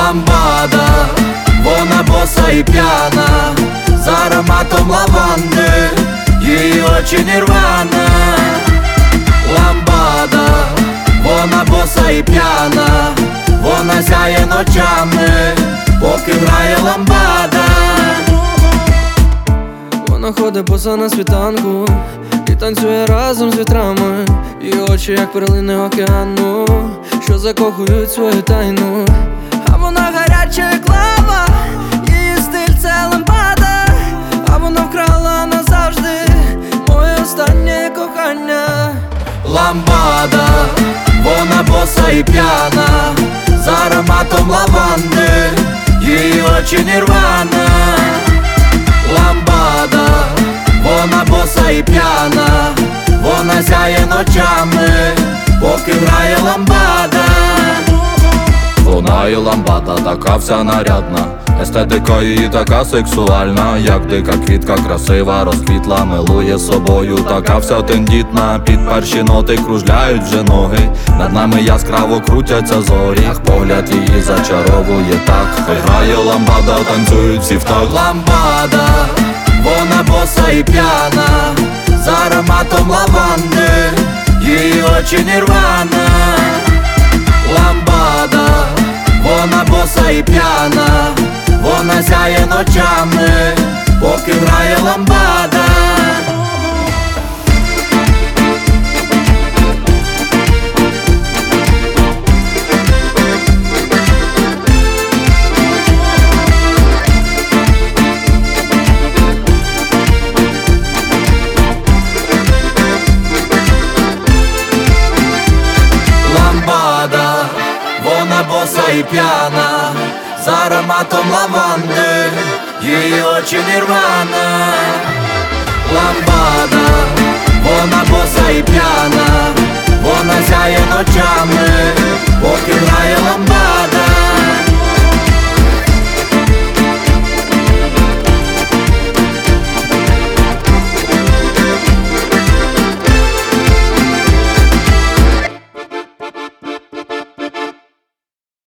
Ламбада, вона боса і п'яна, з ароматом лаванди, її очі нірвана. Ламбада, вона боса і п'яна, вона сяє ночами, поки грає ламбада. Вона ходить боса на світанку і танцює разом з вітрами. Її очі, як перлини океану, що закохують свою тайну. А вона гаряча, як лава, її стиль це ламбада. А вона вкрала назавжди моє останнє кохання. Ламбада, вона боса і п'яна, з ароматом лаванди, її очі нірвана. Ламбада, вона боса і п'яна, вона сяє ночами, поки грає ламбада. Вона і ламбада, така вся нарядна, естетика її така сексуальна, як дика квітка, красива, розквітла, милує собою, така вся тендітна. Під перші ноти кружляють вже ноги, над нами яскраво крутяться зорі. Ах, погляд її зачаровує так, хай грає ламбада, танцюють всі в такт. Ламбада, вона боса і п'яна, з ароматом лаванди, її очі нірвана. Ламбада, вона боса і п'яна, вона сяє ночами, поки грає ламбада. Ламбада, вона боса і п'яна, з ароматом лаванди, її очі нірвана. Ламбада, вона боса і п'яна,